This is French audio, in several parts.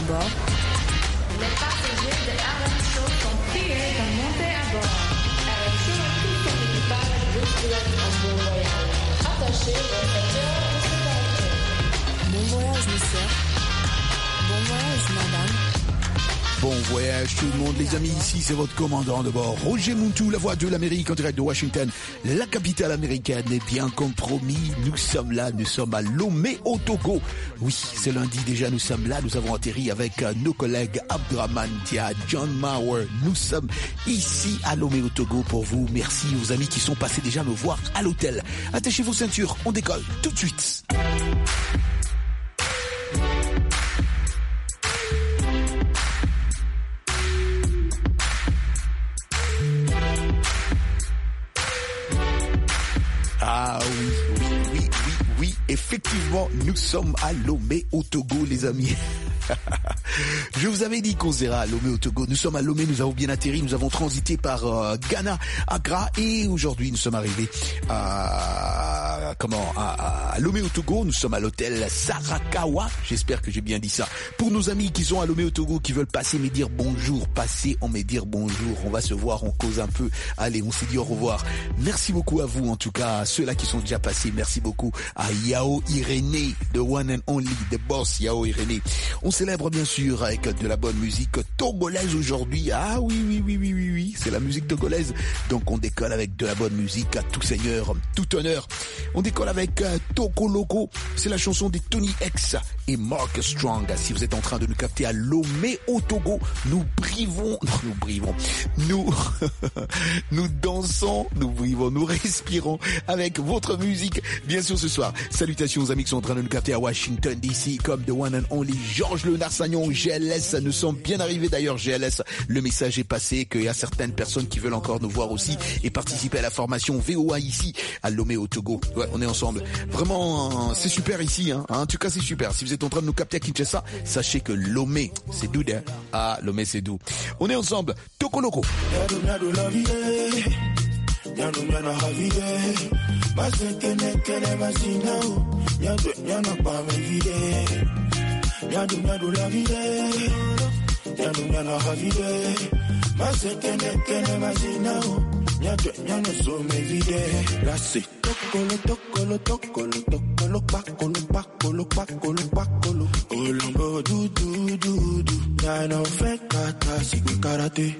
bord. Les passagers de RM Show sont priés de monter à bord. RM Show et tout son équipage vous souhaitent un bon voyage. Attachez vos ceintures de sécurité. Bon voyage, monsieur. Bon voyage, madame. Bon voyage tout le monde, les amis, ici c'est votre commandant de bord, Roger Muntu, la voix de l'Amérique en direct de Washington, la capitale américaine. Et bien comme promis, nous sommes là, nous sommes à Lomé au Togo. Oui, c'est lundi déjà, nous sommes là, nous avons atterri avec nos collègues Abdraman Dia, John Mauer. Nous sommes ici à Lomé au Togo pour vous. Merci aux amis qui sont passés déjà me voir à l'hôtel. Attachez vos ceintures, on décolle tout de suite. Ah oui, effectivement, nous sommes à Lomé au Togo, les amis. Je vous avais dit qu'on serait à Lomé au Togo. Nous sommes à Lomé, nous avons bien atterri, nous avons transité par Ghana, Accra, et aujourd'hui nous sommes arrivés à Lomé au Togo. Nous sommes à l'hôtel Sarakawa. J'espère que j'ai bien dit ça. Pour nos amis qui sont à Lomé au Togo, qui veulent passer me dire bonjour, on va se voir, on cause un peu. Allez, on s'est dit au revoir. Merci beaucoup à vous, en tout cas, à ceux-là qui sont déjà passés. Merci beaucoup à Yao Irénée, the one and only, the boss Yao Irénée. On célèbre bien sûr avec de la bonne musique togolaise aujourd'hui. Ah oui, c'est la musique togolaise. Donc on décolle avec de la bonne musique à tout seigneur, tout honneur. On décolle avec Toko Loco. C'est la chanson des Tony X et Mark Strong. Si vous êtes en train de nous capter à Lomé au Togo, nous dansons, nous respirons avec votre musique. Bien sûr ce soir. Salutations aux amis qui sont en train de nous capter à Washington DC comme the one and only Georges Le Narsagnon, GLS. Nous sommes bien arrivés d'ailleurs, GLS. Le message est passé qu'il y a certaines personnes qui veulent encore nous voir aussi et participer à la formation VOA ici à Lomé au Togo. Ouais, on est ensemble. Vraiment, c'est super ici, hein. En tout cas, c'est super. Si vous êtes en train de nous capter à Kinshasa, sachez que Lomé, c'est doux, hein. Ah, Lomé, c'est doux. On est ensemble. Toko Loco. Olongo du du du du, ya no fe kata si karate.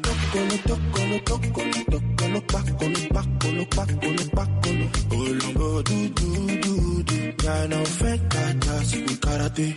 Olongo du du du du, ya no fe kata si karate.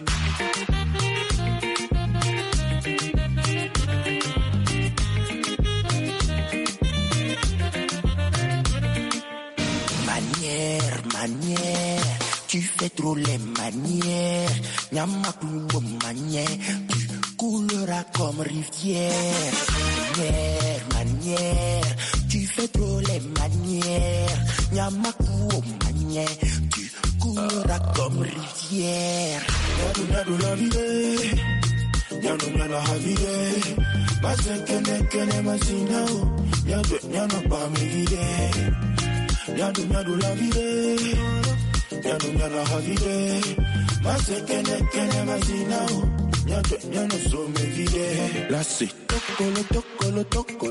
Manière, tu fais trop les manières. Nyamakou manière, tu couleras comme rivière. Manière, tu fais trop les manières. Nyamakou manière, tu couleras comme rivière. Nyadu la vie, nyadu la havide. Masekene masinao, nyadu pa me vide. Nyadu la vie, nyadu la havide. Masekene masinao, nyadu so me vide. La c'est tokolo,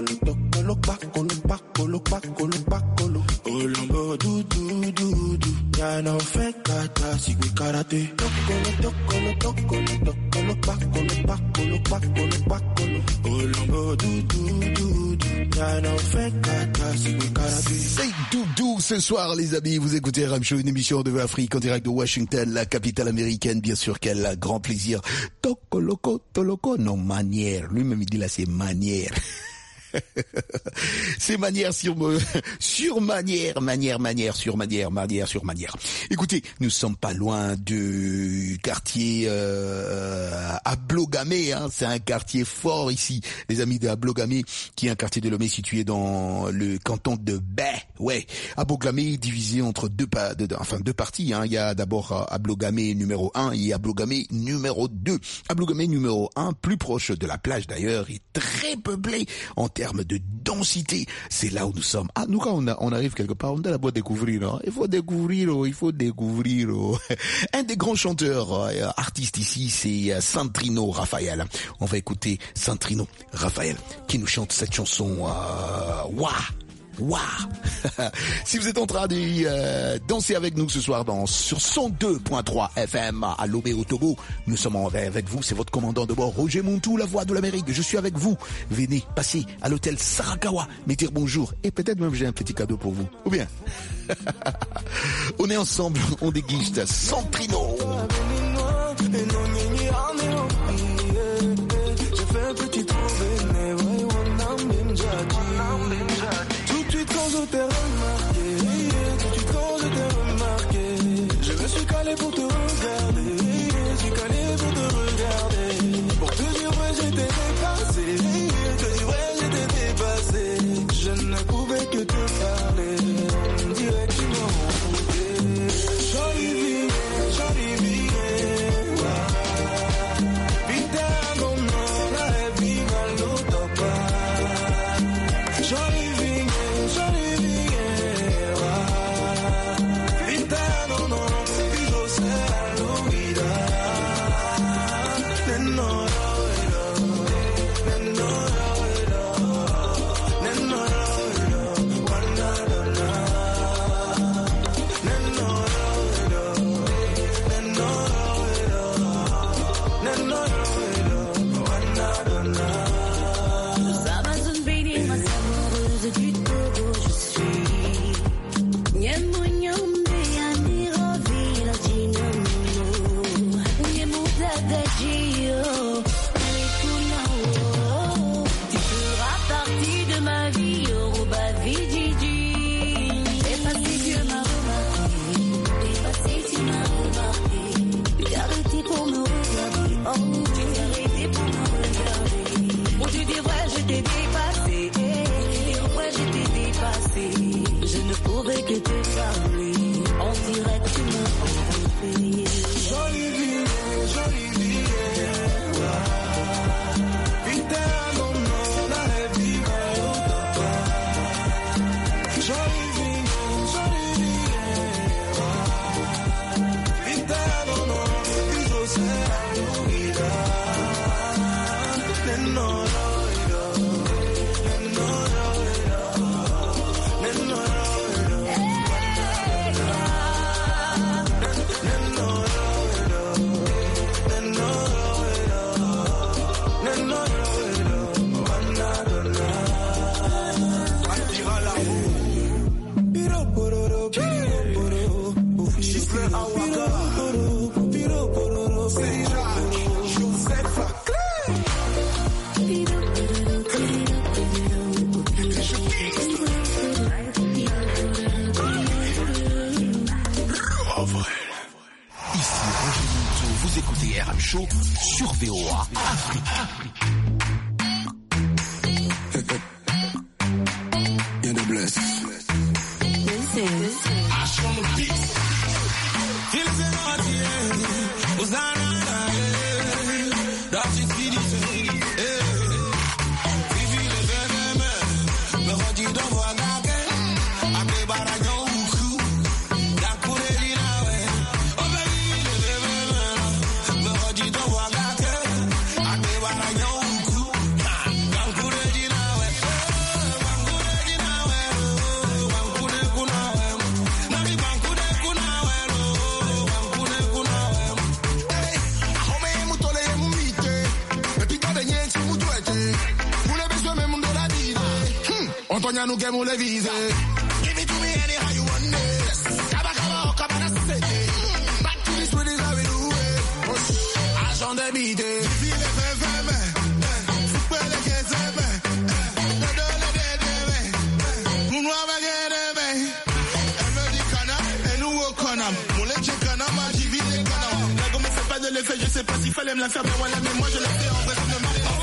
pakolo. Olongo du du du du, ya no fe kata si karate. Tokolo, pakolo. Olongo du du du du, ya no fe kata si karate. C'est doudou ce soir les amis, vous écoutez RM Show, une émission de Afrique en direct de Washington, la capitale américaine, bien sûr qu'elle a grand plaisir. Toloko, non manière, lui-même il dit là c'est manière. C'est manière sur manière. Écoutez, nous sommes pas loin du quartier Ablogamé, hein. C'est un quartier fort ici, les amis de Ablogamé, qui est un quartier de Lomé situé dans le canton de Bay. Ouais, Ablogamé divisé entre deux parties, hein. Il y a d'abord Ablogamé numéro 1 et Ablogamé numéro 2. Ablogamé numéro 1, plus proche de la plage d'ailleurs, est très peuplé en termes termes de densité, c'est là où nous sommes. Ah, nous quand on arrive quelque part, on doit d'abord découvrir. Hein. Il faut découvrir. Un des grands chanteurs, artistes ici, c'est Santrino Raphaël. On va écouter Santrino Raphaël qui nous chante cette chanson. Waouh. Si vous êtes en train de danser avec nous ce soir sur 102.3 FM à Lomé au Togo, nous sommes avec vous, c'est votre commandant de bord Roger Montou, la voix de l'Amérique, je suis avec vous. Venez passer à l'hôtel Sarakawa, me dire bonjour et peut-être même j'ai un petit cadeau pour vous. Ou bien on est ensemble, on déguste Santrino. J'ai fait un petit tour quand je t'ai remarqué, je me suis calé pour te regarder, pour te dire ouais j'étais dépassé, je ne pouvais que te parler, directement. Jolie vie, vita non la viva lo topa. Jolie vie. Sur VOA Afrique. You're the bless. This is Nous gagnons les visées. Give it to me anyhow you want it. Kaba, back to this with it how we do it. Agent de bide. File feme. Super le que se ve. Nous nous avons elle me dit cana, et nous au canam. Mon lait cana, ma j'y vis les canam. Là comme c'est pas de l'effet, je sais pas s'il fallait me la faire, mais moi je l'ai fait en vrai, ça ne m'arrive pas.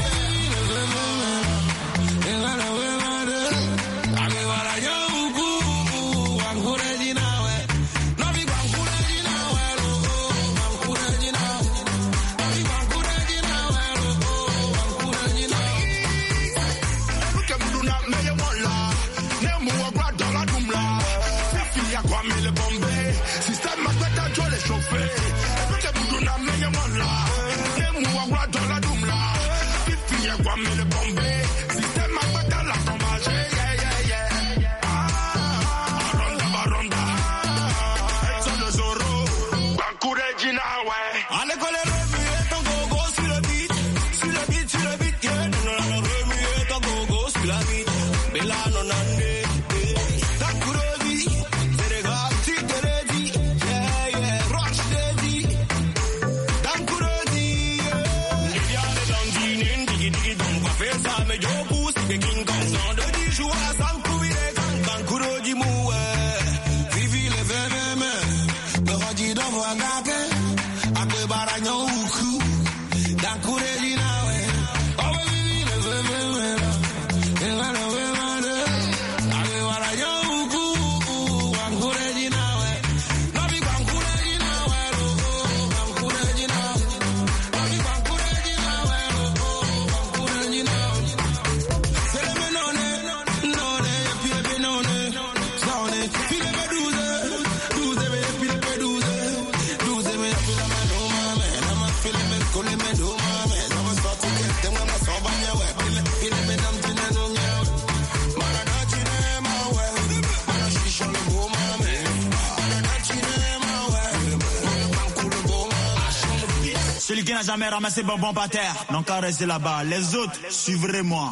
The King Kong sound de Dijua, Sankouire, Bankuro Jimoué. Vivi le VVM, le Rodji d'Envoi Gake, Akwe Baragnon Oukou, Dankure Linawe. Oh, vivi le VVM, et la VVM, Akwe Baragnon Oukou, Bankure Linawe. Nabi Bankure Linawe, Bankure Linawe. Nabi Bankure Linawe, Bankure Linawe. C'est le menone, none, puis le none, sonne, puis le douze, puis le douze, mais puis la manoma, mais la ma fille me colle me doma, mais ça me sort tout que t'es moi sans bagna ouais, puis le mesdames tu n'as non ya, marana tu n'es ma ouais, marana je suis sur le beau mais marana tu n'es ma ouais, banco le beau Celui qui n'a jamais ramassé bonbon par terre, n'ont qu'à rester là-bas. Les autres, suivrez-moi.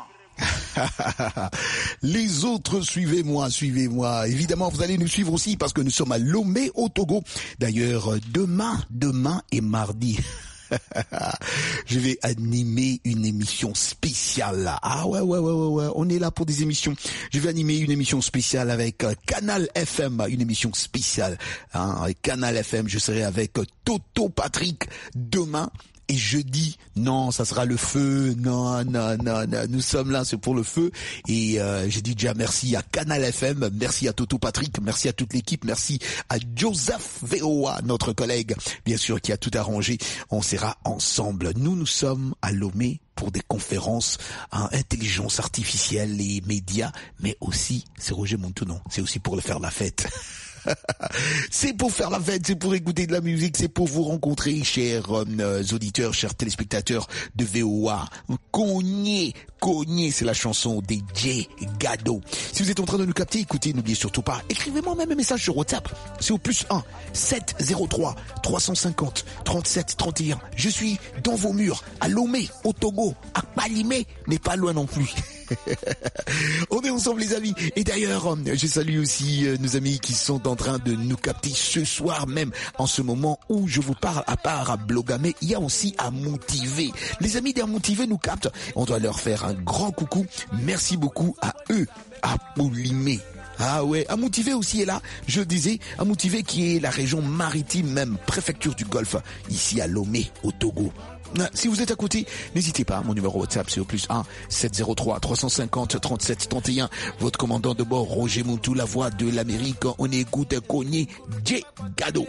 Les autres, suivez-moi, suivez-moi. Évidemment, vous allez nous suivre aussi parce que nous sommes à Lomé au Togo. D'ailleurs, demain et mardi, je vais animer une émission spéciale. Ah ouais, on est là pour des émissions. Je vais animer une émission spéciale avec Canal FM, une émission spéciale. Avec Canal FM, je serai avec Toto Patrick demain. Et jeudi, non, ça sera le feu. Non, nous sommes là, c'est pour le feu. Et j'ai dit déjà merci à Canal FM, merci à Toto Patrick, merci à toute l'équipe, merci à Joseph VOA, notre collègue, bien sûr, qui a tout arrangé. On sera ensemble. Nous sommes à Lomé pour des conférences en intelligence artificielle et médias, mais aussi, c'est Roger Montounon, c'est aussi pour faire la fête. C'est pour faire la fête, c'est pour écouter de la musique, c'est pour vous rencontrer, chers auditeurs, chers téléspectateurs de VOA. Cogné, c'est la chanson des J Gado. Si vous êtes en train de nous capter, écoutez, n'oubliez surtout pas, écrivez-moi même un message sur WhatsApp. C'est au +1 703 350 37 31. Je suis dans vos murs, à Lomé, au Togo, à Palimé, mais pas loin non plus. On est ensemble les amis. Et d'ailleurs, je salue aussi nos amis qui sont en train de nous capter ce soir même, en ce moment où je vous parle. À part à Blogamé, il y a aussi à Motivé. Les amis d'Amotivé nous captent. On doit leur faire un grand coucou. Merci beaucoup à eux, à Poulimé. Ah ouais, Amotivé aussi est là, je disais, Amotivé qui est la région maritime même, préfecture du Golfe, ici à Lomé, au Togo. Si vous êtes à côté, n'hésitez pas, mon numéro WhatsApp c'est au +1 703 350 37 31. Votre commandant de bord, Roger Moutou, la voix de l'Amérique, on écoute Cogné J Gado.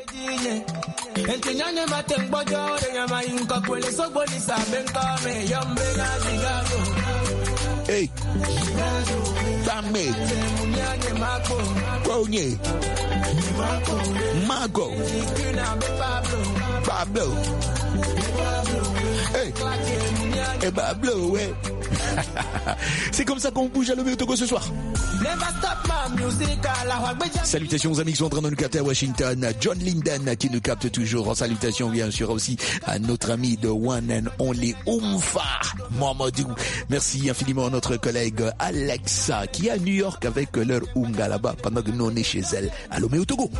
Hey, Tamé, Cogné, Mago, Pablo. Hey. Et Pablo, ouais. C'est comme ça qu'on bouge à Lomé au Togo ce soir. Salutations aux amis qui sont en train de nous capter à Washington. John Linden qui nous capte toujours. En salutation bien sûr aussi à notre ami de One and Only Umfa Mamadou. Merci infiniment à notre collègue Alexa qui est à New York avec leur Unga là-bas pendant que nous on est chez elle à Lomé au Togo.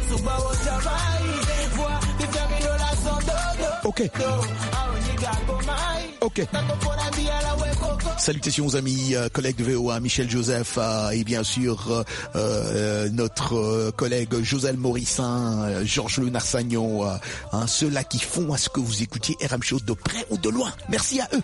Ok. Salutations aux amis, collègues de VOA, Michel Joseph et bien sûr notre collègue Joselle Morissin, Georges Le Narsagnon, ceux-là qui font à ce que vous écoutiez RM Show de près ou de loin. Merci à eux.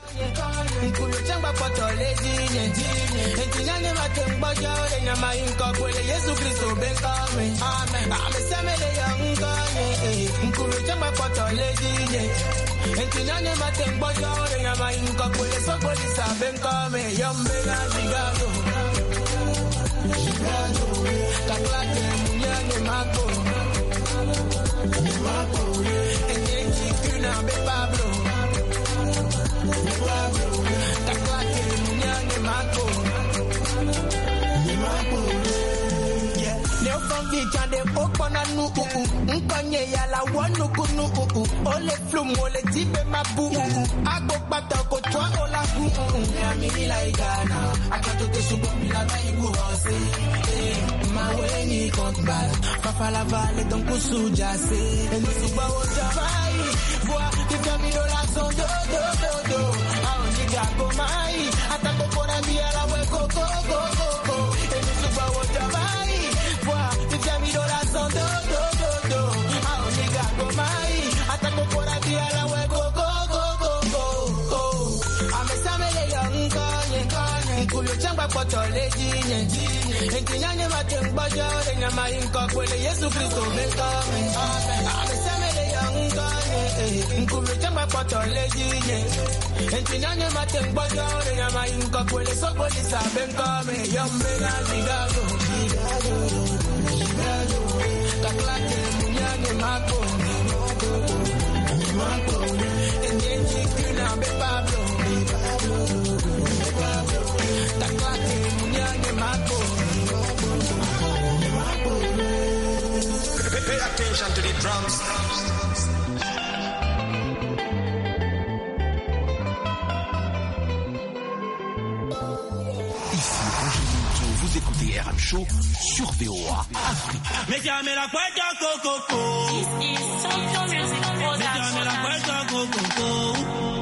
Nkonye ya la wanu kunu ole flum ole tipe mabu ago pata ko twa ola ya mi la igana akato te subo mi la na igu hose ma weni kontba papa la vale donc kusuja se eni suba wota vai voi ti fammi do la son do a ogni gago mai atako kora via la Nkuyo changwa potole jinye. Entinyanye matembaja ore nyama inka kwele Yesu Kristo benkame. Amesemele ya ngane. Nkuyo changwa potole jinye. Entinyanye matembaja ore nyama inka kwele sopolisa benkame. Yambe na zigago. Taklate munyane mako. Engenji kuna be Pablo. Pay attention to the drums. Ici Roger Minto, vous écoutez RM Show sur VOA Afrique. Me llame la cuenta coco. Me llame la cuenta coco.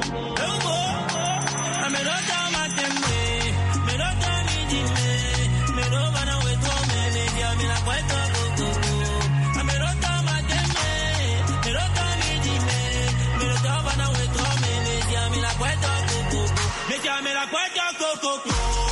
Me lo toma tembe, me lo toma dime, me lo van a huetome, me llame la cuenta coco. Me lo toma tembe, me lo toma dime, me lo van a huetome, me llame la cuenta coco. Me llame la cuenta coco.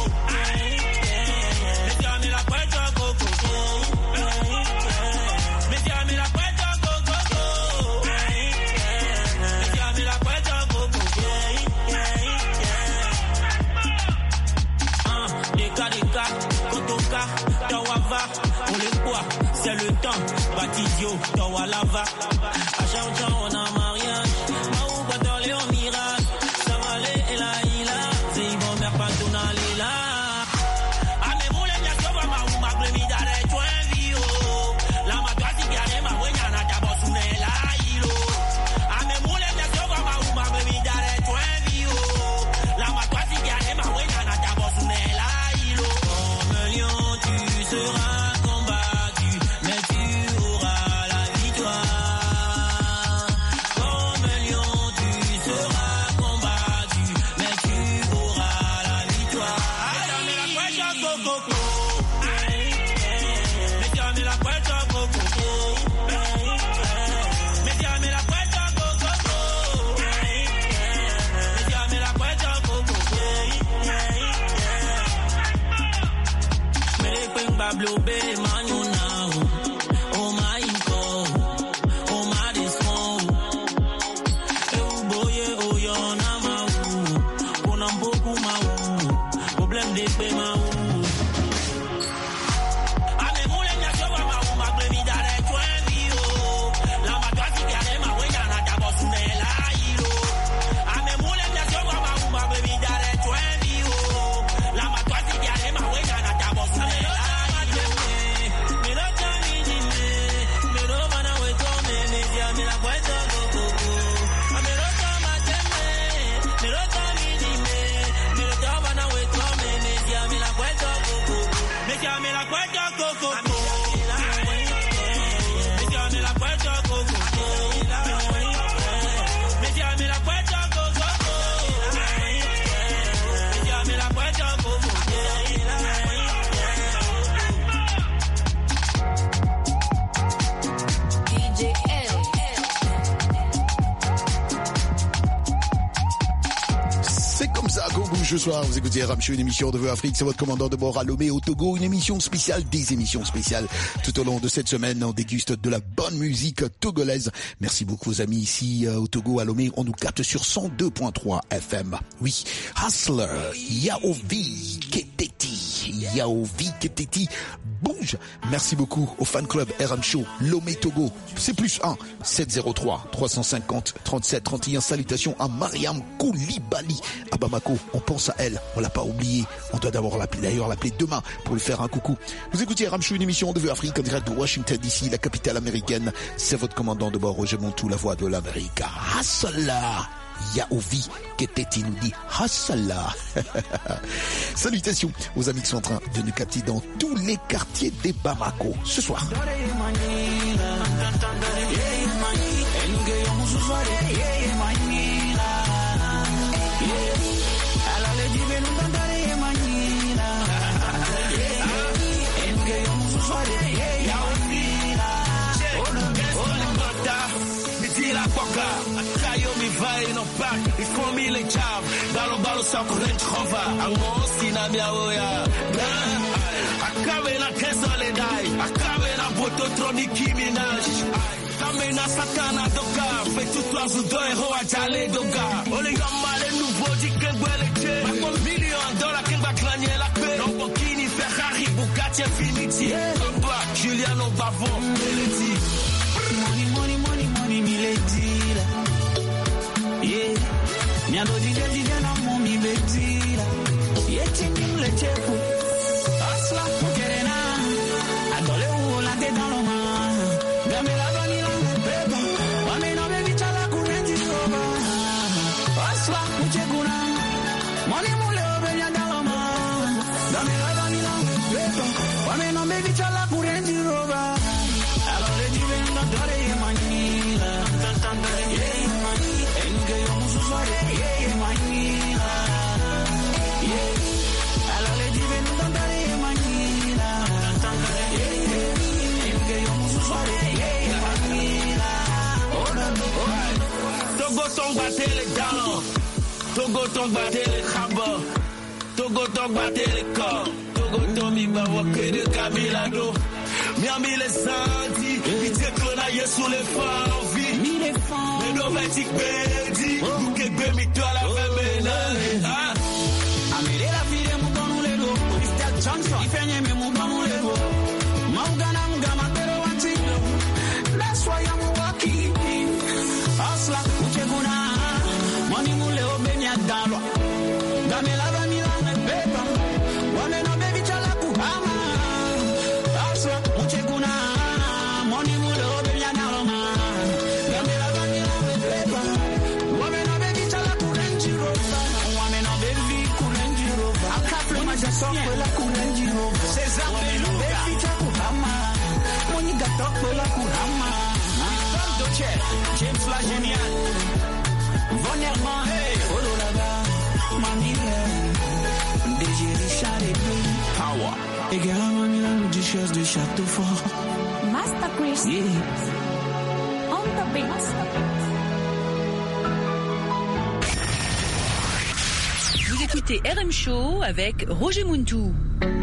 C'est le temps, Batidio, Tawalava. À chaque temps, on a mariage. Maou, Batole, on mirage. Ça va aller, et là, il a. C'est bon, mère, pas tout dans les là. Ah, mais vous, les gars, ça va, Maou, ma première d'arrêt, tu es vieux. La matua, si bien, ma ouais, y'en a d'abord sous les là, il ah, mais vous, les gars, ça va, Maou, ma première d'arrêt, tu es vieux. La matua, si bien, ma ouais, y'en a d'abord sous les là, il comme lion, tu seras. Ce soir, vous écoutez RM Show, une émission de VOA Afrique, c'est votre commandant de bord à Lomé au Togo, une émission spéciale, des émissions spéciales. Tout au long de cette semaine, on déguste de la bonne musique togolaise. Merci beaucoup aux amis ici au Togo, à Lomé, on nous capte sur 102.3 FM. Oui, Hustler, Yaovi, Keteti, Yaovi, Keteti, bouge. Merci beaucoup au fan club RM Show, Lomé Togo. C'est plus 1, 703, 350, 37, 31. Salutations à Mariam Koulibaly à Bamako. On pense à elle, on l'a pas oublié. On doit d'ailleurs l'appeler demain pour lui faire un coucou. Vous écoutez RM Show, une émission de VOA Afrique en direct de Washington DC, la capitale américaine. C'est votre commandant de bord, Roger Montou, la voix de l'Amérique. Hassala, Yaovi, Keteti nous dit Hassala. Salutations aux amis qui sont en train de nous capter dans tous les quartiers des Bamako ce soir. Família chave, Balo balo sa ko Range Rover. Ango sina miaoya. Akabe na kesa le dai. Akabe na boto troni Minaj. Kame na sakana doka. Fait tout toi zudo e ho ajale doka. Ole gamba le nouveau di kengwele che. Ma million dollar kengba klanye la paix. Lamborghini, Ferrari, Bugatti, Infinity. Papa, Giuliano Bavon, Melody. Money, money, money, money, mi le tira. Yeah. Mi ando di no mo mi le tira. Yeah, chinging le chefu. Asla, mujerena. Adole u la te dans le man. Dame la vanilla, le pepa. Wame no baby chala kurenji soba. Asla, mujeguna. Money mule obenya dans le man. Dame la vanilla, le pepa. Wame no baby chala kurenji soba. Alole di vendo dore ye manila. Yeah, mani. Enke yo musu sore. Yeah, manila. Yeah. Alole di vendo dore ye manila. Yeah, enke yo musu sore. Yeah, manila. Togo tong batele down. Togo tong batele khaba. Togo tong batele ko. Togo tong mi ba wakede kabilado. Mi ami les santi. Mi te klona yesu le fanvi. Mi le fan. Me no betik bedi. Uke gbe mi to la femena. Amire la fide mu donu le do. Mr. Johnson. Ifenye me mu donu le do. Maugana mugama pero wanti. That's why I'm walking. Asla ucheguna. Money mule obeni adalo. Dame la vanilla me pepa. Wame no baby chala kuhama. Asla ucheguna. Money mule obeni adalo ma. Dame la vanilla me pepa. Wame no baby chala kurenji roba. Wame no baby kurenji roba. Akafle majasopo la kurenji roba. Cesar Beluga. Baby chala kuhama. Money gatoko la kuhama. James la génial. Vonnerman, hey, Olo là-bas, Manila, DG Richard et Blue, Power. Et gars, Manila, du chose de château fort. Master Chris. Yeah. On the beat. Vous écoutez RM Show avec Roger Muntou.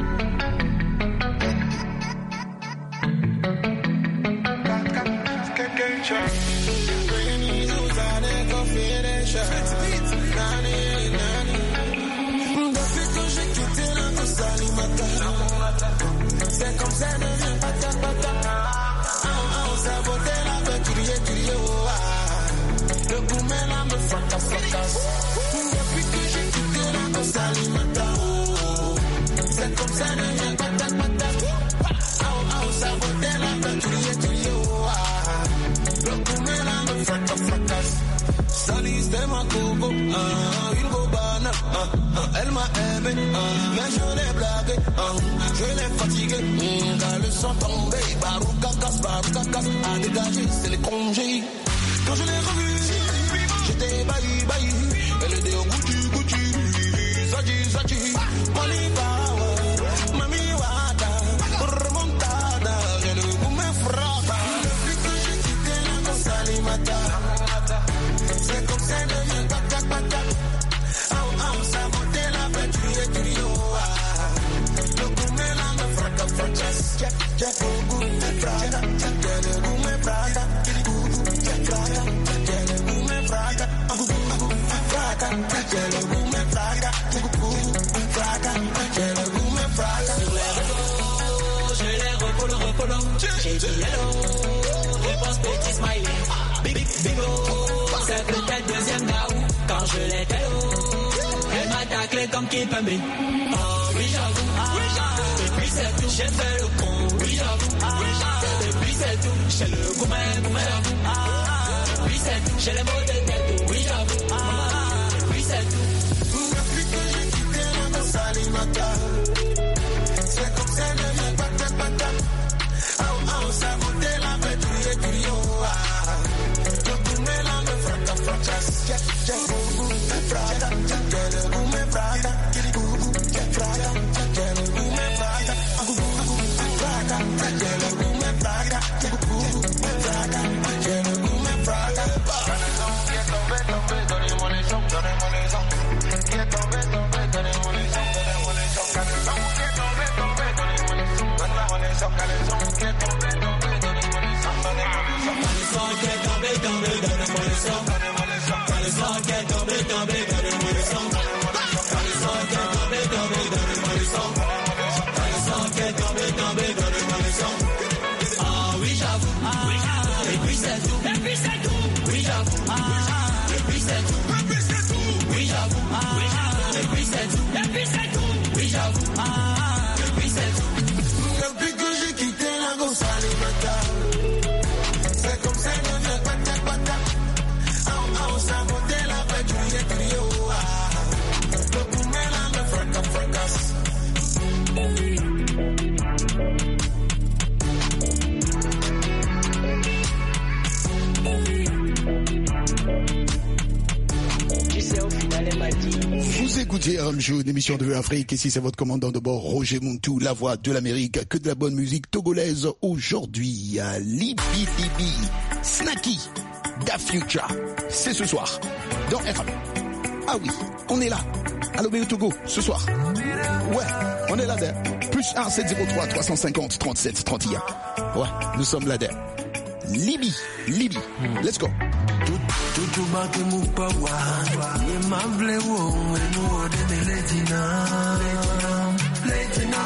C'est comme ça, ne viens pas ta. Ça votait la bête, tu le gourmet là me fracasse. Depuis que j'ai quitté la Costa Limata, c'est comme ça, ne viens pas ta. Ça votait la bête, le gourmet là me fracasse. Salis de ma coco, une bobane, elle m'a aimé, mais je l'ai blagué, je l'ai fatigué, quand le sang tombé, baroukakas, à dégager, c'est les congés. Quand je l'ai revu, j'étais bailli, elle était au Gucci, Zaji, Money Power, Mami Wada, remontada, j'ai le goût me frappe. Depuis que j'ai quitté la Costa Limata, c'est comme ça, ne viens pas ta. Ça montait la bête, tu le goût me la me fracasse. J'ai le goût me fraga, le goût me fraga, le goût me fraga, sur les réseaux, je les repolo. J'ai dit hello, réponse petit smiley, big oh, c'est peut-être deuxième gaou, quand je l'ai hello, elle m'a taclé comme Kipembe. Oh oui j'avoue, depuis c'est tout, j'ai fait le con, oui j'avoue, depuis c'est tout, j'ai le gourmet, depuis c'est tout, j'ai les mots de tête, oui j'avoue, depuis c'est tout. Depuis que j'ai quitté la Costa Limata, c'est comme ça, ne viens pas ta. Ça montait la bête, le gourmet là me fracasse. J'ai le goût me fraga, le goût me fraga, le goût me fraga, sang. Dans le sang, qu'elle tombe, dans le sang. Ah oui, j'avoue. Et puis c'est tout. Oui, j'avoue. Et puis c'est tout. Oui, j'avoue. Et puis c'est tout. Oui, j'avoue. Et puis c'est tout. Depuis que j'ai quitté la gosse alimentaire, c'est comme ça que je pata. On s'est monté la fête, je lui ai crié au le poumé là me fracasse. Vous écoutez RM Show, une émission de Afrique. Ici, c'est votre commandant de bord, Roger Muntu, la voix de l'Amérique. Que de la bonne musique togolaise aujourd'hui. Libi, Snacky, Da Future. C'est ce soir, dans RM. Ah oui, on est là. À Lomé au Togo, ce soir. Ouais, on est là d'air. Plus 1 703 350 37 31. Ouais, nous sommes là d'air. Libi. Let's go. Tutu bake mupawa Ye mable wo Enu ode de Letina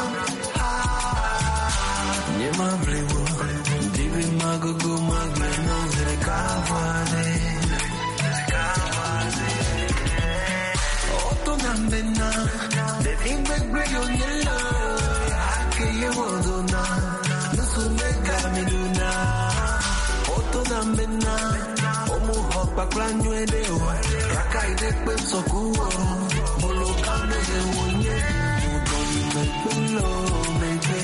Ye mable wo Divi magogo magle No zere kavade Oto nambena Devin begbe yonyela Ake ye wodona Nusume gamiduna Oto nambena Baklanyo de Raka ide pe sokuwo Molokano de wonye Don't you make me low, baby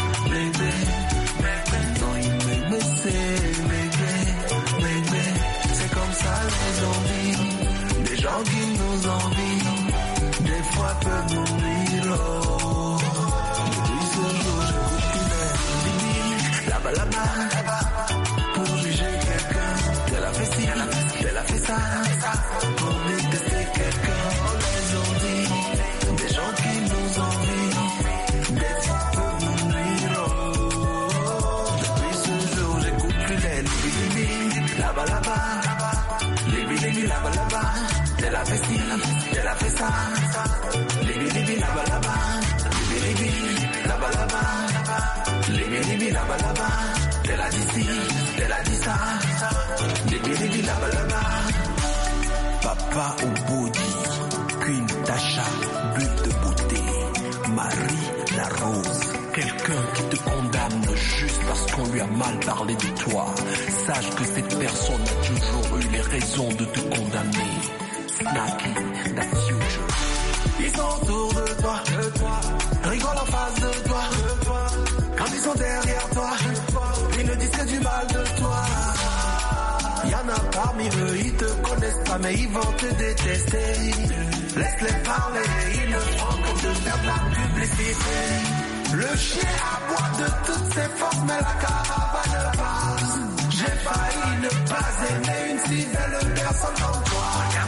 Don't you make me say, baby C'est comme ça les envies Des gens qui nous envient Des fois peuvent nous nuire Depuis ce jour je coupe plus là-bas Pour juger quelqu'un de la festival elle a fait ça pour détester quelqu'un. On les envie, des gens qui nous envient, des fois peuvent nous nuire. Depuis ce jour, j'écoute plus les libi, là-bas, libi, là-bas, elle a fait ci, elle a fait ça. Libi, là-bas, libi, là-bas, libi, là-bas, elle a dit ci, elle a dit ça. Libi, là-bas. Papa Obodi, Queen Tasha, but de beauté, Marie la Rose. Quelqu'un qui te condamne juste parce qu'on lui a mal parlé de toi. Sache que cette personne a toujours eu les raisons de te condamner. Snacky, Da Future. Ils sont autour de toi, rigolent en face de toi. Quand ils sont derrière toi, ils ne disent que du mal de toi. Y'en a parmi eux, ils te connaissent pas, mais ils vont te détester. Laisse-les parler, ils ne font que te faire de la publicité. Le chien aboie de toutes ses forces, mais la caravane passe. J'ai failli ne pas aimer une si belle personne comme toi.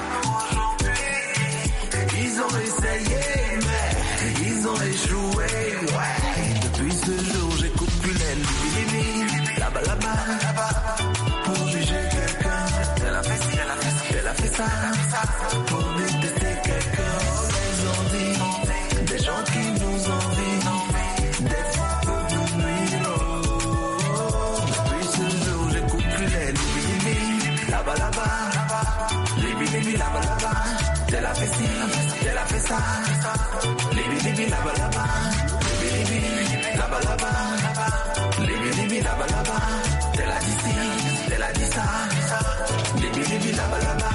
Ils ont essayé, mais ils ont échoué, ouais. Depuis ce jour, j'écoute plus les libi, là-bas. Pour juger quelqu'un, elle a fait ci, elle a fait ça. Pour détester quelqu'un, on les envie. Des gens qui nous envient, des fois peuvent nous nuire. Depuis ce jour, j'écoute plus les libi, là-bas. Libi, là-bas. Elle a fait ci, elle a fait ça. Libi, là-bas. Libi, là-bas. Libi, là-bas. Elle a dit ci, elle a dit ça. Libi, là-bas.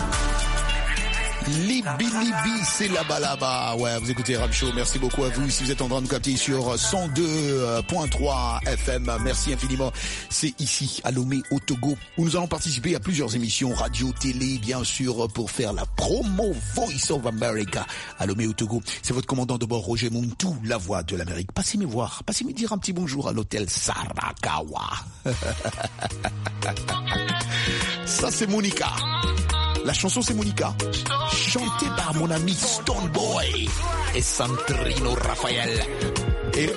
Libi, c'est là-bas. Ouais, vous écoutez Ram Show. Merci beaucoup à vous. Si vous êtes en train de nous capter sur 102.3 FM, merci infiniment. C'est ici, à Lomé, au Togo, où nous allons participer à plusieurs émissions radio, télé, bien sûr, pour faire la promo Voice of America à Lomé, au Togo. C'est votre commandant de bord, Roger Muntu, la voix de l'Amérique. Passez me voir, passez me dire un petit bonjour à l'hôtel Sarakawa. Ça, c'est Monica. La chanson, c'est Monica, chantée par mon ami Stone Boy et Santrino Raphaël et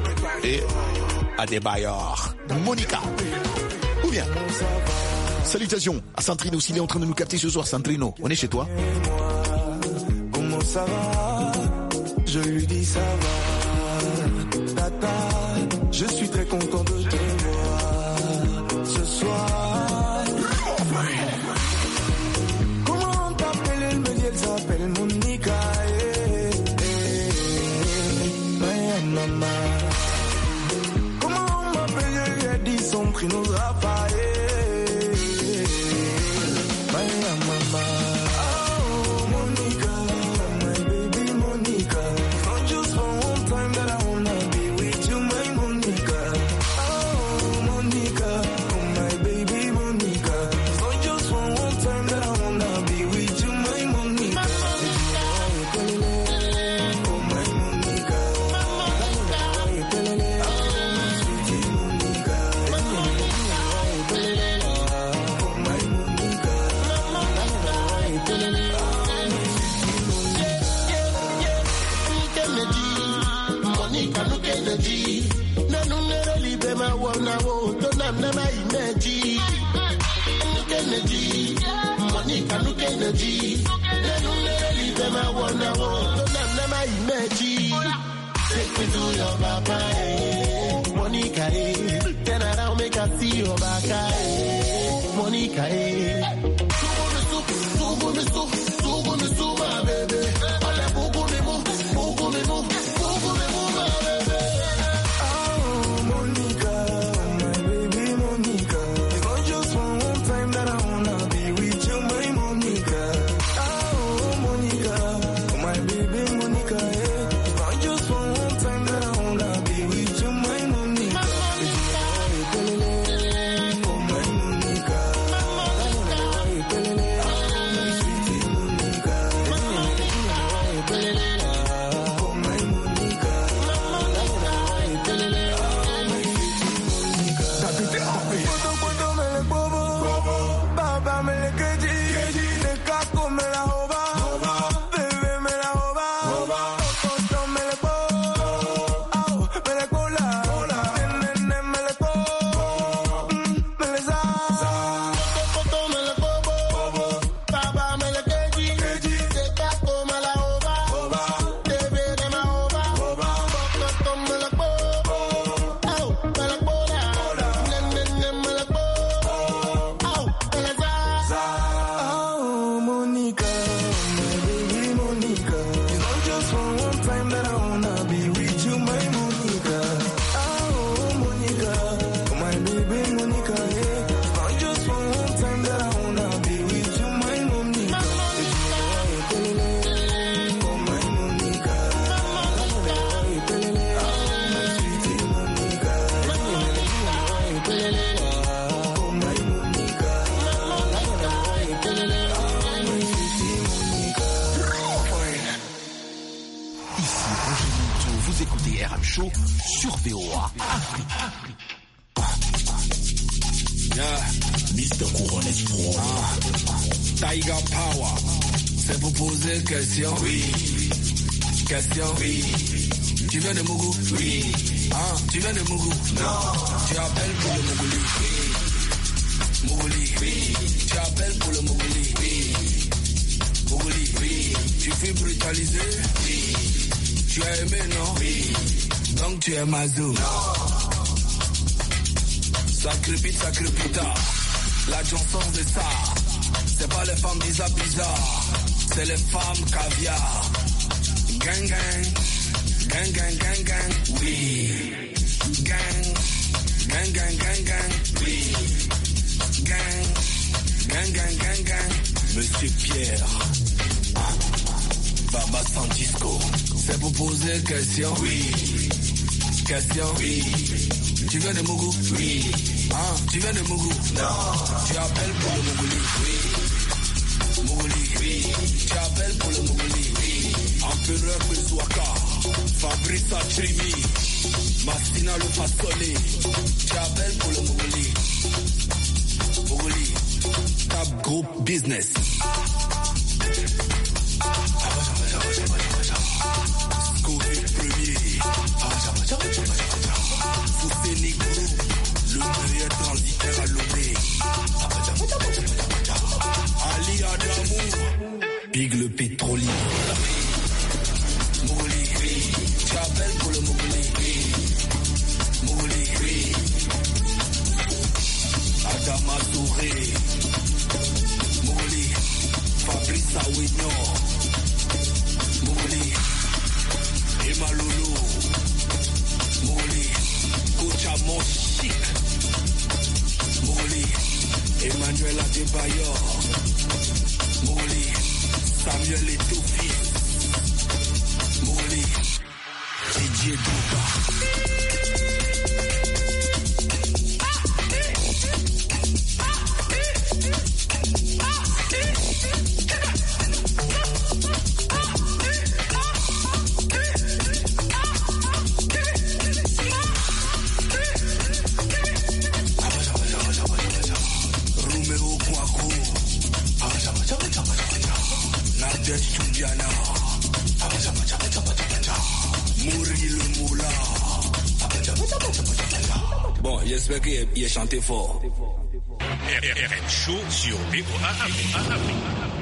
Adebayor. Monica. Ou bien, salutations à Santrino s'il est en train de nous capter ce soir. Santrino, on est chez toi. Comment ça va? je lui dis ça va. Tata, je suis très content de te voir ce soir. Comment t'appeler? Elle me dit elle s'appelle Monica. Maman. Comment m'appeler? Je lui ai dit son prix nous a failli. Take me to your papa, Monica, turn around, make I see your back, Monica, my baby. Show sur VOA Afrique. Yeah, Mr. Couronne Pro. Tiger Power. C'est pour poser question. Oui. Question. Oui. Tu viens de Mougou? Oui. Ah, tu viens de Mougou? Non. Tu appelles pour le Mougouli? Oui. Mougouli? Oui. Tu appelles pour le Mougouli? Oui. Mougouli? Oui. Tu fais brutaliser? Oui. Tu as aimé, non? Oui. Donc tu es Mazou? Non. Ça crépita. La chanson c'est ça. C'est pas les femmes bizarres, c'est les femmes caviar. Gang gang, oui. Gang, oui. Gang. Monsieur Pierre, Baba Santisco, c'est pour poser question. Oui. Question. Oui. Tu viens de Mougou? Oui. Ah, tu viens de Mougou? Non. Tu appelles pour le Mougouli? Oui. Mougouli? Oui. Tu appelles pour le Mougouli? Oui. Empereur Besouaka, Fabrice Trimi, Mastina le Fasolé. Tu appelles pour le Mougouli? Mougouli. Cap Group Business. Scoville premier. Foussé Negro, le meilleur transiteur à Lomé. Ali Adamou, Big le pétrolier. Mougouli, oui. shit. Moli, Emmanuel Adebayor. Moli, Samuel Etoufi. Moli, Didier Douba. Bon, j'espère qu'il a chanté fort. RM Show sur VOA Afrique.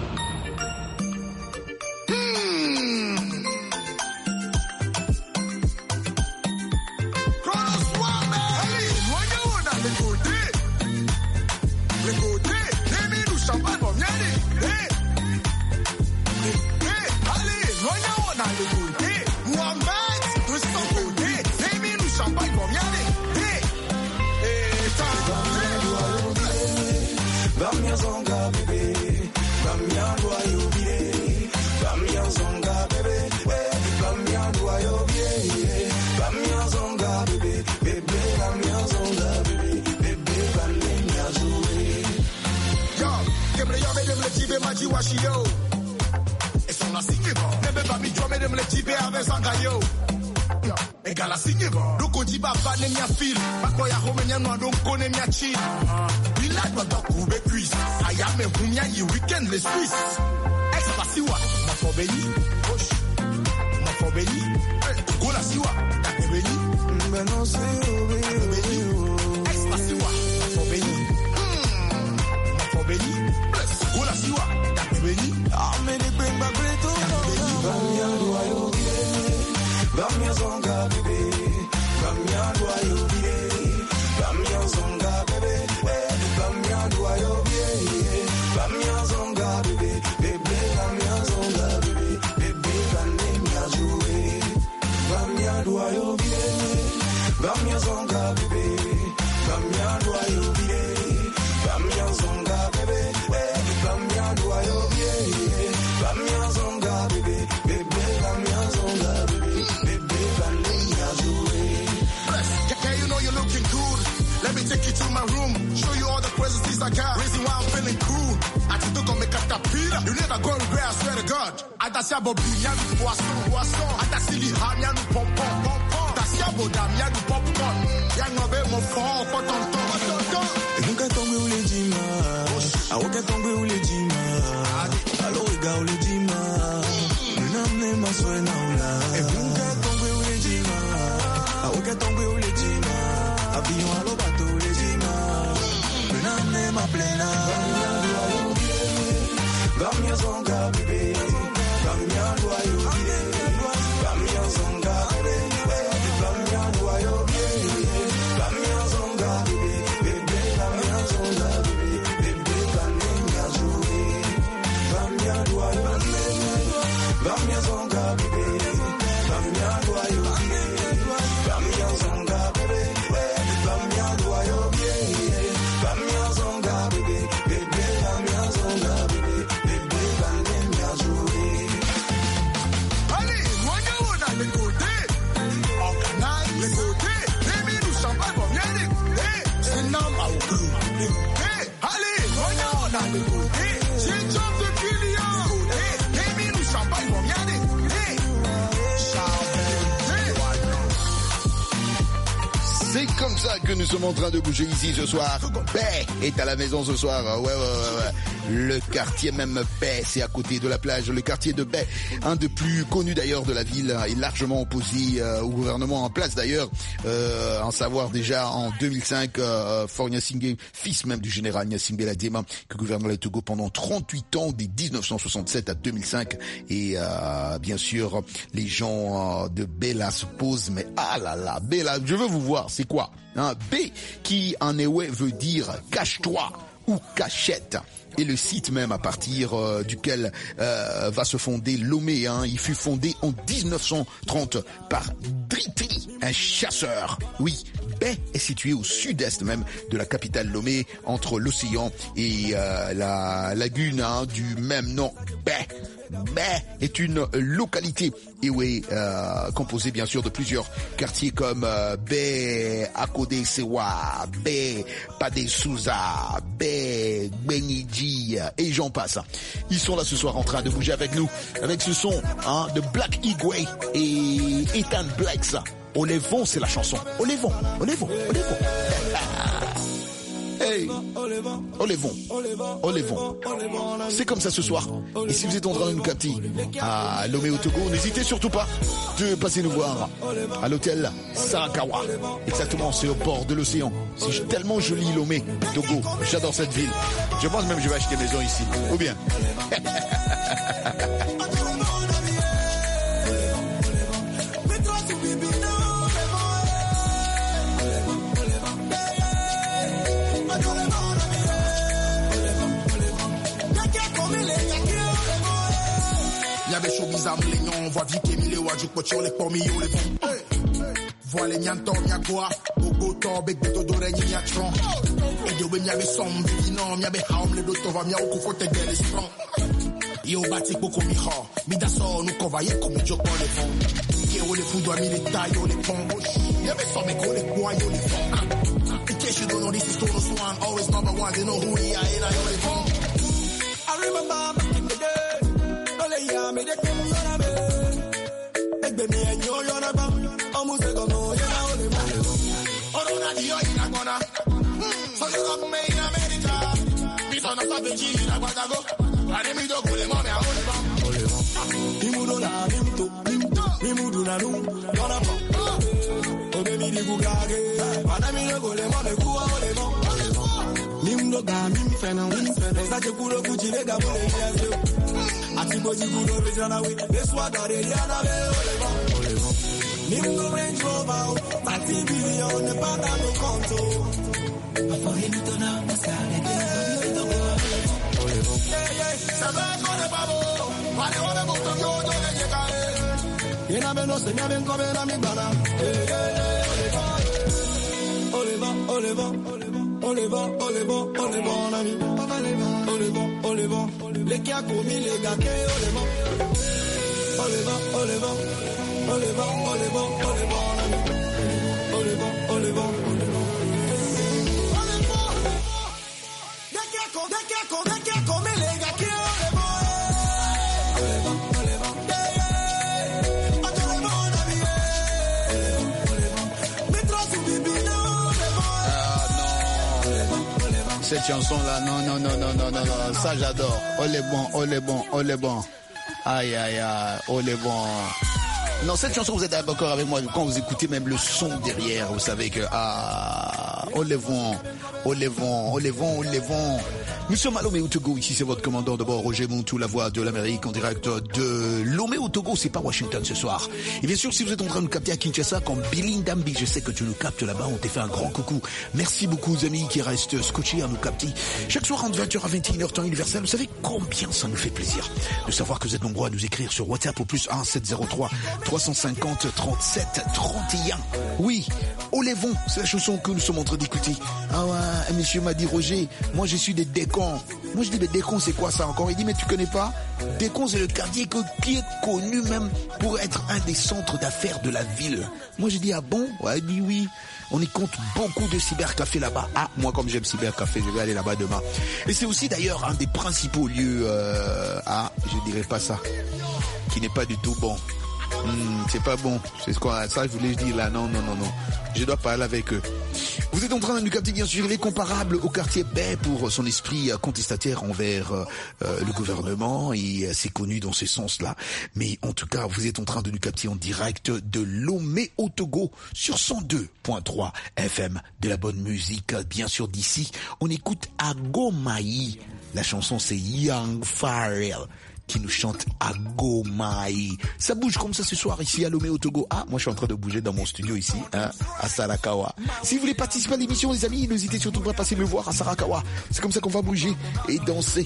C'est comme ça que nous sommes en train de bouger ici ce soir. Paix est à la maison ce soir. Ouais. Le quartier même Paix, c'est à côté de la plage. Le quartier de Paix, un des plus connus d'ailleurs de la ville, est largement opposé au gouvernement en place d'ailleurs. En savoir déjà en 2005, Faure Gnassingbé, fils même du général Gnassingbé Ladima, qui gouverne le Togo pendant 38 ans, de 1967 à 2005. Et bien sûr, les gens de Bella se posent, mais ah là là, Bella, je veux vous voir, c'est quoi B qui en Ewe veut dire cache-toi ou cachette. Et le site même à partir duquel va se fonder Lomé, il fut fondé en 1930 par Dritri, un chasseur. Oui, baie est située au sud-est même de la capitale Lomé, entre l'océan et la lagune du même nom. Baie est une localité composée bien sûr de plusieurs quartiers comme Baie Akode Sewa, Baie Pade Souza, Baie Benidji et j'en passe. Ils sont là ce soir en train de bouger avec nous, avec ce son de Black Igwe et Ethan Blakes. Olevon, c'est la chanson. Olevon. Hey, Olevon. C'est comme ça ce soir. Et si vous êtes en train de nous capter à Lomé au Togo, n'hésitez surtout pas de passer nous voir à l'hôtel Sarakawa. Exactement, c'est au bord de l'océan. C'est tellement joli Lomé, Togo. J'adore cette ville. Je pense même que je vais acheter maison ici. Ou bien Yabe showbiz am lenyon, voit vike mile wajuk pochi ole pomi ole bon. Voit le nyanto nyakwa, gogo to bek beto dore nyakron. E de we yabe som vino, yabe haum le doto va mia oku fote gele strong. Yo batik boko mi ha, mi da so nu kova ye komi joko le fon. Ye ole fudo mi le taille ole pon. Yabe so me kole kwa yo le fon. In case you don't know, this is Tono Swan, always number one, they know who we are in I ole fon. I remember back in the day. Me de como sana me egbe mi enyo yo na ba omu se como yo na ole mo oro na dio ina gona so you got me in America this on a savage na gbadago ade mi do kule mo me a ole ba mi mudo na mi mudo na nu gona ba o be mi di gugage ade mi do kule mo me ku ole mo mi mudo ga mi fena esa je kulo kuchi le ga mo le ya Atiboji kudo vijana we, beswada rediana be oleva. Nimgo Range Rover, 30 billion ne pada no konto. Aforito na masale de oleva. Sabe kone babo, wale wale bukto yo do le jekae. Yena beno se nya ben kobe na mi bana. Oleva na mi. Oleva. Le qui a commis les gars qui Oleva. Cette chanson-là, non, ça j'adore. Olé bon. Aïe, olé bon. Non, cette chanson, vous êtes d'accord avec moi, quand vous écoutez même le son derrière, vous savez que, Olevon. Nous sommes à Lomé au Togo, ici c'est votre commandant de bord, Roger Montou, la voix de l'Amérique, en direct de Lomé au Togo, c'est pas Washington ce soir. Et bien sûr, si vous êtes en train de nous capter à Kinshasa, comme Billy Ndambi, je sais que tu nous captes là-bas, on t'a fait un grand coucou. Merci beaucoup aux amis qui restent scotchés à nous capter. Chaque soir entre 20h à 21h temps universel, vous savez combien ça nous fait plaisir de savoir que vous êtes nombreux à nous écrire sur WhatsApp au plus 1 703 350 37 31. Oui, Olevon, c'est la chanson que nous sommes en train d'écouter. Ah ouais, monsieur m'a dit Roger, moi je suis des Décons. Moi je dis mais Décon c'est quoi ça encore? Il dit mais tu connais pas? Décon c'est le quartier qui est connu même pour être un des centres d'affaires de la ville. Moi je dis ah bon? Ouais, il dit oui. On y compte beaucoup de cybercafés là-bas. Ah, moi comme j'aime cybercafé, je vais aller là-bas demain. Et c'est aussi d'ailleurs un des principaux lieux, je dirais pas ça, qui n'est pas du tout bon. C'est pas bon. C'est quoi ça je voulais dire là. Non. Je dois parler avec eux. Vous êtes en train de nous capter bien sûr. Il est comparable au quartier Baie pour son esprit contestataire envers le gouvernement et c'est connu dans ce sens-là. Mais en tout cas, vous êtes en train de nous capter en direct de Lomé au Togo sur 102.3 FM de la bonne musique. Bien sûr d'ici, on écoute Agomaï. La chanson c'est Young Pharrell. qui nous chante Agomai. Ça bouge comme ça ce soir ici à Lomé au Togo. Ah, moi je suis en train de bouger dans mon studio ici, hein, à Sarakawa. Si vous voulez participer à l'émission les amis, n'hésitez surtout pas à passer me voir à Sarakawa. C'est comme ça qu'on va bouger et danser.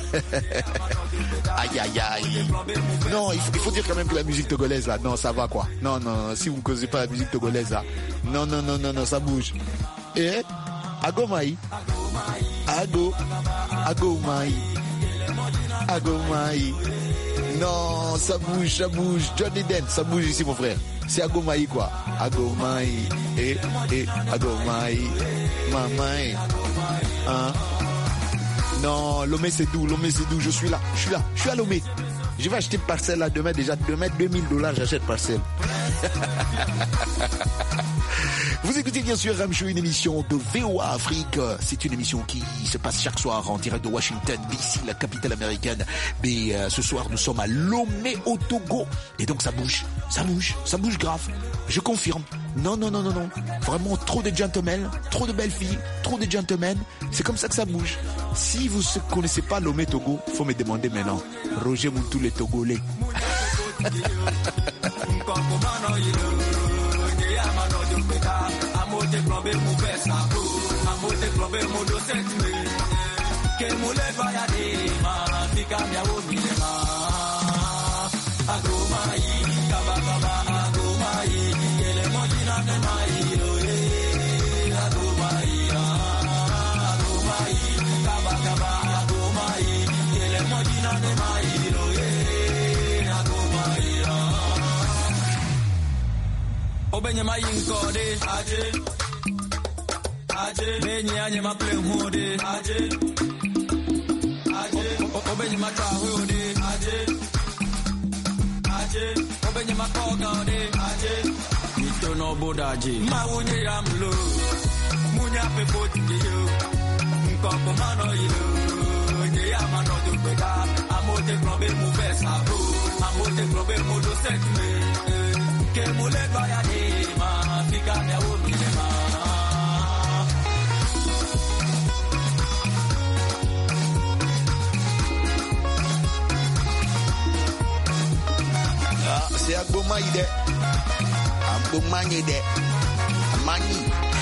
Aïe aïe aïe. Non, il faut dire quand même que la musique togolaise là, non ça va quoi. Non, si vous ne causez pas la musique togolaise là, non, ça bouge. Et Agomai. Agomai. Non, ça bouge. Johnny Den, ça bouge ici mon frère. C'est Agomai quoi. Agomai. Et Agomai. Mamai. Hein? Non, Lomé c'est doux. Je suis là. Je suis à Lomé. Je vais acheter une parcelle là demain déjà. Demain $2000 j'achète parcelle. Vous écoutez bien sûr Ram Show, une émission de VOA Afrique. C'est une émission qui se passe chaque soir en direct de Washington DC, la capitale américaine. Mais ce soir nous sommes à Lomé au Togo. Et donc ça bouge grave. Je confirme. Non. Vraiment trop de gentlemen, trop de belles filles, trop de gentlemen. C'est comme ça que ça bouge. Si vous ne connaissez pas Lomé Togo, faut me demander maintenant. Roger Moutou les Togolais. Obenye ma yinkode aje benye anye ma plenhode aje obenye ma twahode aje obenye ma kogode aje mito no bodaje ma wonye yamlo munya pe potinge yo nkoko mano yilo je amano to pega amote probe mu vesabo amote probe mu do setme que mule vaya de ma fica me a mi c'est Agomai de Mani.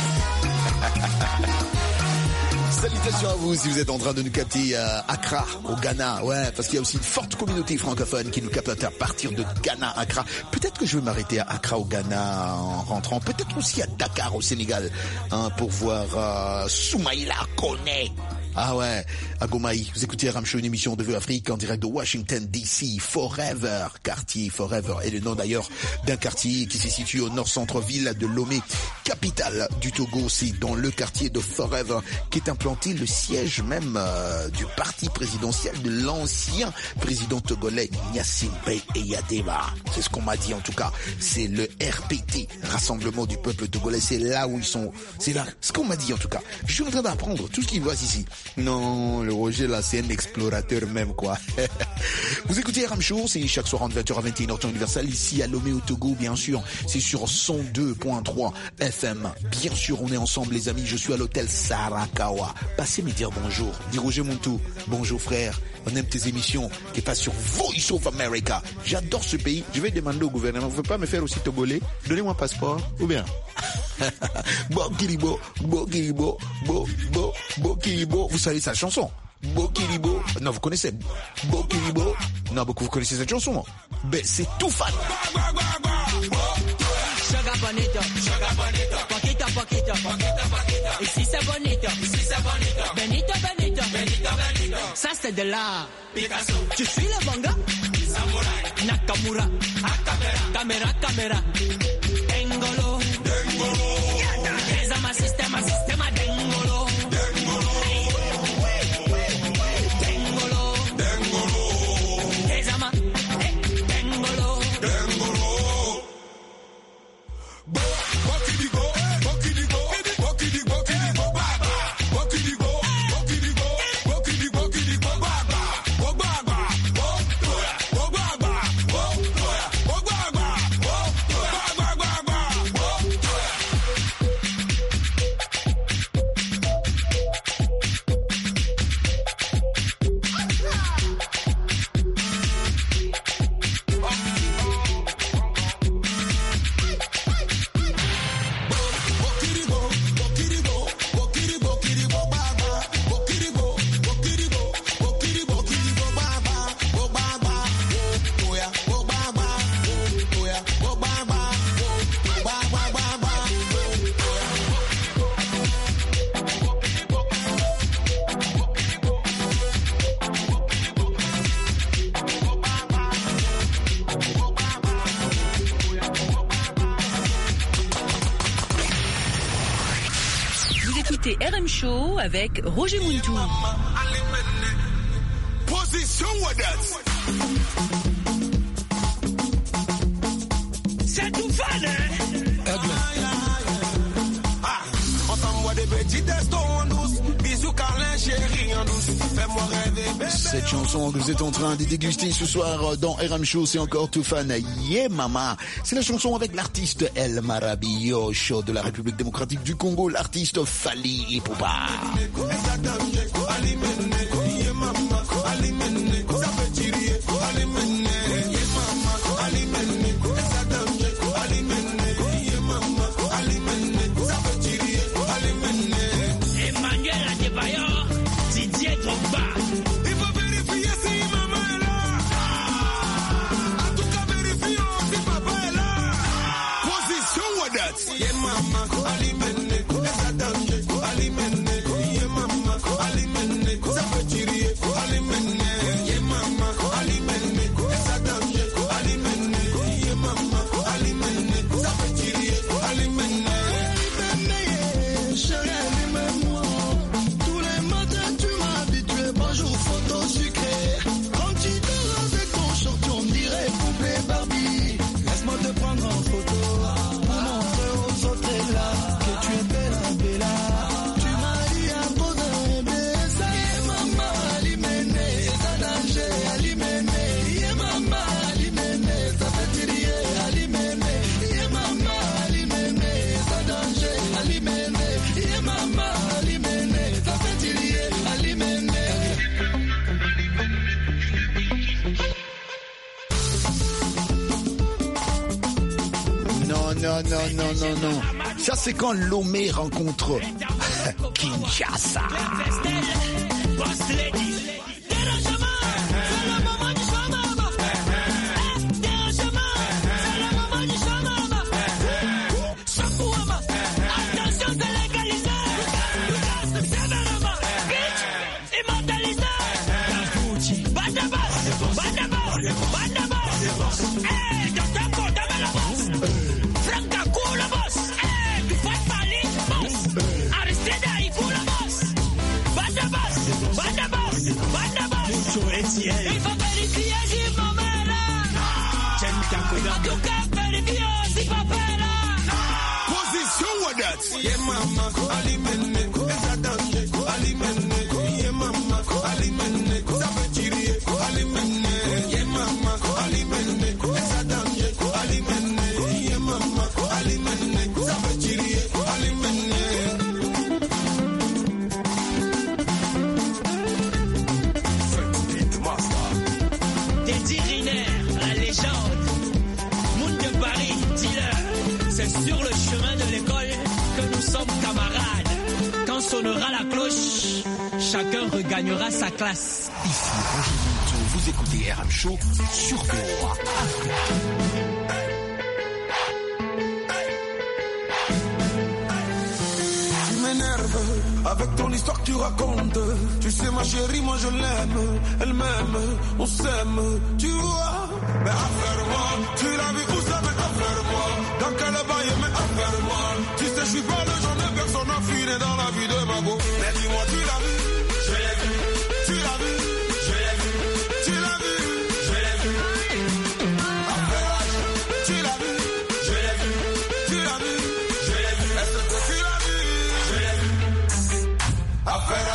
Salutations à vous si vous êtes en train de nous capter à Accra, au Ghana. Ouais, parce qu'il y a aussi une forte communauté francophone qui nous capte à partir de Ghana, Accra. Peut-être que je vais m'arrêter à Accra, au Ghana, en rentrant. Peut-être aussi à Dakar, au Sénégal, hein, pour voir Soumaïla Koné. Ah ouais, Agomai, vous écoutez Ram Show, une émission de VOA Afrique en direct de Washington DC, Forever, quartier Forever, est le nom d'ailleurs d'un quartier qui se situe au nord-centre-ville de Lomé, capitale du Togo. C'est dans le quartier de Forever qu'est implanté le siège même du parti présidentiel de l'ancien président togolais Gnassingbé Eyadema. C'est ce qu'on m'a dit en tout cas. C'est le RPT, Rassemblement du peuple togolais. C'est là où ils sont. C'est là ce qu'on m'a dit en tout cas. Je suis en train d'apprendre tout ce qui se passe ici. Non, le Roger là, c'est un explorateur même quoi. Vous écoutez Ram Show, c'est chaque soir en 20h à 21h temps universel ici à Lomé au Togo, bien sûr. C'est sur 102.3 FM. Bien sûr, on est ensemble les amis. Je suis à l'hôtel Sarakawa. Passez me dire bonjour. Dis Roger Montou, bonjour frère. On aime tes émissions qui passent sur Voice of America. J'adore ce pays. Je vais demander au gouvernement, vous ne pouvez pas me faire aussi togolais? Donnez-moi un passeport, ou bien? Bokiribo, Bokiribo, Bokiribo. Vous savez sa chanson? Bokiribo. Non, vous connaissez? Bokiribo. Non, beaucoup vous connaissez cette chanson? Ben, c'est tout fan. Sugar bonito, poquito, poquito, y si c'est bonito, Benito, Benito, ça c'est de l'art. Picasso, tu suis le manga? Samurai, Nakamura, Kamera, Kamera, Dengolo, Dengolo, sistema, Dengolo, Dengolo, Dengolo, Dengolo, écoutez RM Show avec Roger Muntou. Position Wadats. C'est tout fan, hein? Entends-moi des petits testos en douce. Bisous Carlin, chérie en douce. Fais-moi rêver, bébé. Cette chanson que vous êtes en train de déguster ce soir dans RM Show, c'est encore tout fan. Yeah Mama. C'est la chanson avec l'artiste El Maravilloso de la République démocratique du Congo, l'artiste Fally Ipupa. Non. Ça, c'est quand Lomé rencontre Kinshasa. Il faut vérifier si maman est là. En tout cas, vérifier si papa est là. Position Wadats. Yeah mama, alimene, eza danger, alimene, yeah mama, alimene, ça fait tirer, alimene, yeah mama, alimene, eza danger, alimene, yeah mama, alimene, ça fait tirer, alimene. Sur le chemin de l'école que nous sommes camarades. Quand sonnera la cloche, chacun regagnera sa classe. Ici Roger Muntou, vous écoutez RM Show sur VOA Afrique. Tu m'énerves avec ton histoire que tu racontes. Tu sais ma chérie, moi je l'aime. Elle m'aime, on s'aime, tu vois. Mais affaire-moi, tu l'as vu où ça, mais affaire-moi. Dans quel bail, mais affaire-moi. Tu sais, je suis pas le genre de personne affinée dans la vie de ma go. Mais dis-moi, tu l'as vu? Je l'ai vu. Tu l'as vu? Je l'ai vu. Tu l'as vu? Je l'ai vu. Affaire, tu l'as vu? Je l'ai vu. Tu l'as vu? Je l'ai vu. Est-ce que tu l'as vu? Je l'ai vu. Affaire.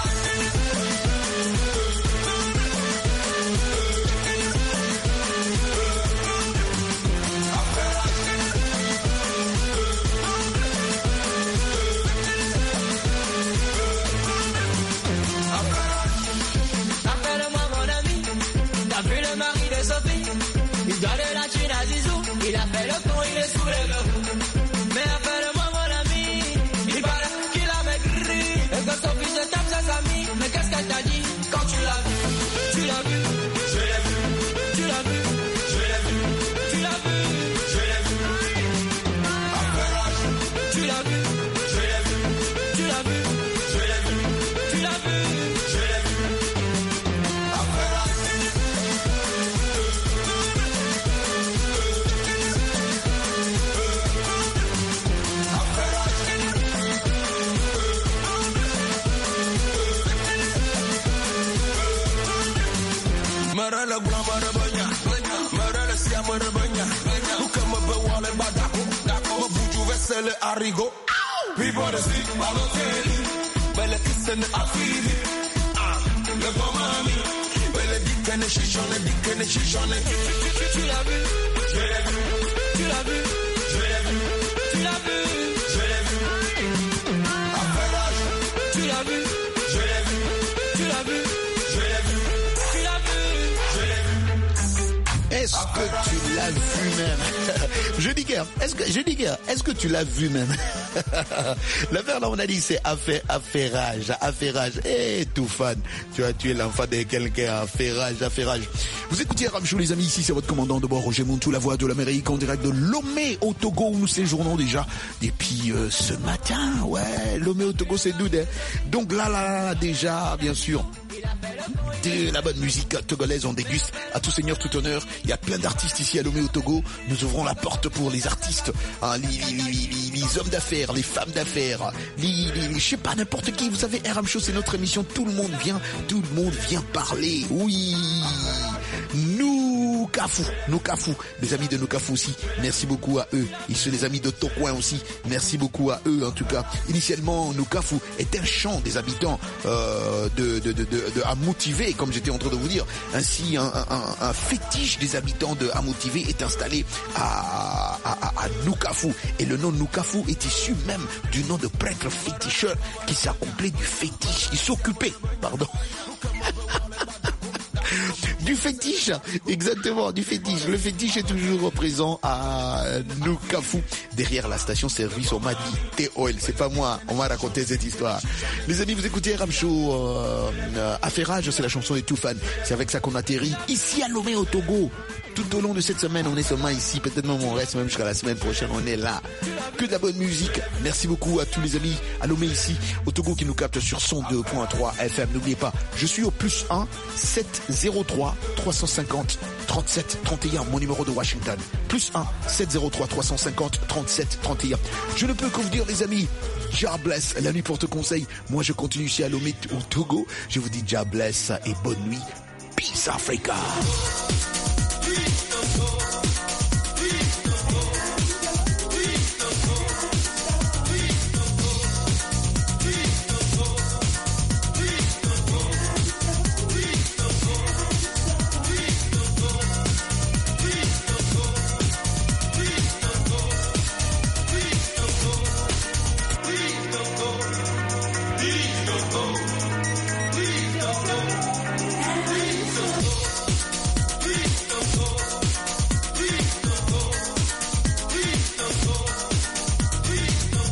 Il a fait le con, il est sous les verrous. Mais appelle-moi mon ami. Il paraît qu'il a maigri. Et que son fils de tape ses amis. Mais qu'est-ce qu'elle t'a dit quand tu l'as vu? Tu l'as vu? Je l'ai vu. Tu l'as vu? Je l'ai vu. Tu l'as vu? Je l'ai vu. Tu l'as vu? Je l'ai vu. Tu l'as vu? Je l'ai vu. Tu l'as vu? Je l'ai vu. Marala Gramara Banya, Marala Siamara Banya, who come up a wall and Badako, Buju Vessel Arigo. People to see Balotelli, Bella Kissen Afidi, le Bomami, Bella Dick and Shishon, Dick and Shishon. Tu l'as vu, je l'ai vu, tu l'as vu, je l'ai vu, tu l'as vu, je l'ai vu. Affairage, tu l'as vu, je l'ai vu, tu l'as vu, je l'ai vu, tu l'as vu, je l'ai vu. Est-ce que tu l'as vu même? Je dis que, est-ce que tu l'as vu même? L'affaire là, on a dit, c'est affairage. Eh, tout fan. Tu as tué l'enfant de quelqu'un, affairage. Vous écoutez Ram Show, les amis, ici, c'est votre commandant de bord, Roger Montou, la voix de l'Amérique, en direct de Lomé au Togo, où nous séjournons déjà depuis ce matin. Ouais, Lomé au Togo, c'est doux, hein. Donc là, déjà, bien sûr, de la bonne musique togolaise, on déguste à tout seigneur, tout honneur. Il y a plein d'artistes ici à Lomé au Togo. Nous ouvrons la porte pour les artistes, hein, les hommes d'affaires, les femmes d'affaires, je sais pas, n'importe qui. Vous savez, RM Show, c'est notre émission. Tout le monde vient parler. Oui. Nukafu, les amis de Nukafu aussi, merci beaucoup à eux. Ils sont les amis de Tocoin aussi, merci beaucoup à eux en tout cas. Initialement, Nukafu est un chant des habitants de Amoutivée, comme j'étais en train de vous dire. Ainsi, un fétiche des habitants de Amoutivée est installé à Nukafu. Et le nom Nukafu est issu même du nom de prêtre féticheur qui s'accomplait du fétiche, qui s'occupait, du fétiche, exactement, du fétiche. Le fétiche est toujours présent à Nukafu, derrière la station service. On m'a dit T-Oil, c'est pas moi, on m'a raconté cette histoire. Les amis, vous écoutez Ram Show, Affairage, c'est la chanson des tout fans. C'est avec ça qu'on atterrit ici à Lomé au Togo. Tout au long de cette semaine, on est seulement ici. Peut-être même on reste même jusqu'à la semaine prochaine. On est là. Que de la bonne musique. Merci beaucoup à tous les amis à Lomé ici au Togo qui nous captent sur 102.3 FM. N'oubliez pas, je suis au +1 703 350 37 31, mon numéro de Washington. +1 703 350 37 31. Je ne peux que vous dire, les amis, God bless. La nuit porte conseil. Moi, je continue ici à Lomé au Togo. Je vous dis God bless et bonne nuit. Peace Africa.